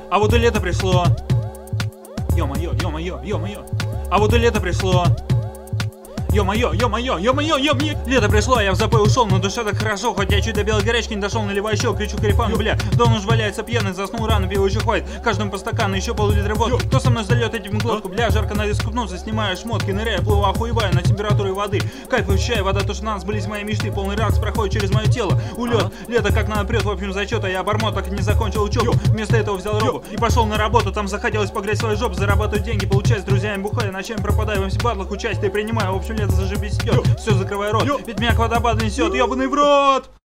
А вот и лето пришло. Ё-моё, ё-моё, ё-моё. А вот и лето пришло. Ё-моё, ё-моё, ё-моё, ё-моё. Лето пришло, а я в запой ушел, но душа так хорошо. Хоть я чуть до белой горячки не дошел, наливаю еще, кричу Карифану, бля. Да он уж валяется пьяный, заснул рано, пиво еще хватит. Каждому по стакану, еще пол-литра водки. Кто со мной зальет этим глотку, бля, жарко надо искупнуться, снимаю шмотки, ныряю, плыву, охуеваю на температуре воды. Кайф ощущаю, вода то, что нас сбылись мои мечты, полный ракс проходит через мое тело. Улет, лето как надо прет, в общем зачет, а я обормот, так и не закончил учебу. Вместо этого взял робу и пошел на работу, там захотелось погреть свою жопу, зарабатывать деньги, получать с друзьями бухая, ночами пропадаю, в батлах участие принимаю, в общем лето зажибись идет. Все, закрывай рот, ведь меня к водопаду несет, ебаный в рот!